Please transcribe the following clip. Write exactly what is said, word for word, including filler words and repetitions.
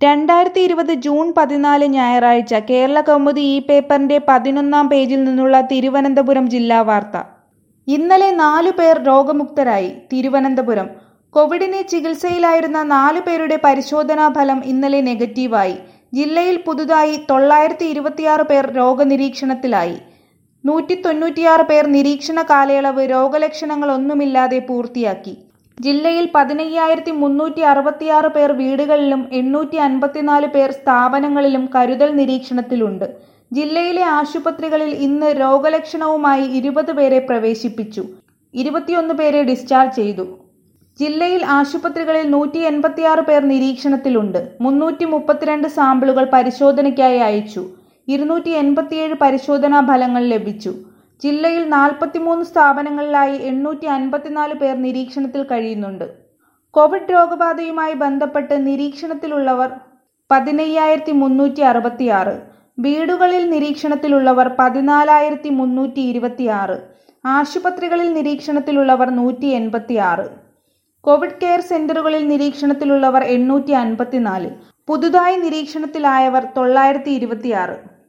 രണ്ടായിരത്തി ഇരുപത് ജൂൺ പതിനാല് ഞായറാഴ്ച കേരളകൗമുദി ഈ പേപ്പറിന്റെ പതിനൊന്നാം പേജിൽ നിന്നുള്ള തിരുവനന്തപുരം ജില്ലാ വാർത്ത. ഇന്നലെ നാലു പേർ രോഗമുക്തരായി. തിരുവനന്തപുരം കോവിഡിന് ചികിത്സയിലായിരുന്ന നാലു പേരുടെ പരിശോധനാ ഫലം ഇന്നലെ നെഗറ്റീവായി. ജില്ലയിൽ പുതുതായി തൊള്ളായിരത്തി ഇരുപത്തിയാറ് പേർ രോഗനിരീക്ഷണത്തിലായി. നൂറ്റി തൊണ്ണൂറ്റിയാറ് പേർ നിരീക്ഷണ കാലയളവ് രോഗലക്ഷണങ്ങളൊന്നുമില്ലാതെ പൂർത്തിയാക്കി. ജില്ലയിൽ പതിനയ്യായിരത്തി മുന്നൂറ്റി അറുപത്തിയാറ് പേർ വീടുകളിലും എണ്ണൂറ്റി അൻപത്തിനാല് പേർ സ്ഥാപനങ്ങളിലും കരുതൽ നിരീക്ഷണത്തിലുണ്ട്. ജില്ലയിലെ ആശുപത്രികളിൽ ഇന്ന് രോഗലക്ഷണവുമായി ഇരുപത് പേരെ പ്രവേശിപ്പിച്ചു. ഇരുപത്തിയൊന്ന് പേരെ ഡിസ്ചാർജ് ചെയ്തു. ജില്ലയിൽ ആശുപത്രികളിൽ നൂറ്റി എൺപത്തിയാറ് പേർ നിരീക്ഷണത്തിലുണ്ട്. മുന്നൂറ്റി മുപ്പത്തിരണ്ട് സാമ്പിളുകൾ പരിശോധനയ്ക്കായി അയച്ചു. ഇരുന്നൂറ്റി എൺപത്തിയേഴ് പരിശോധനാ ഫലങ്ങൾ ലഭിച്ചു. ജില്ലയിൽ നാൽപ്പത്തിമൂന്ന് സ്ഥാപനങ്ങളിലായി എണ്ണൂറ്റി അൻപത്തിനാല് പേർ നിരീക്ഷണത്തിൽ കഴിയുന്നുണ്ട്. കോവിഡ് രോഗബാധയുമായി ബന്ധപ്പെട്ട് നിരീക്ഷണത്തിലുള്ളവർ പതിനയ്യായിരത്തി മുന്നൂറ്റി അറുപത്തിയാറ്. വീടുകളിൽ നിരീക്ഷണത്തിലുള്ളവർ പതിനാലായിരത്തി മുന്നൂറ്റി ഇരുപത്തിയാറ്. ആശുപത്രികളിൽ നിരീക്ഷണത്തിലുള്ളവർ നൂറ്റി എൺപത്തിയാറ്. കോവിഡ് കെയർ സെന്ററുകളിൽ നിരീക്ഷണത്തിലുള്ളവർ എണ്ണൂറ്റി അൻപത്തിനാല്. പുതുതായി നിരീക്ഷണത്തിലായവർ തൊള്ളായിരത്തി ഇരുപത്തിയാറ്.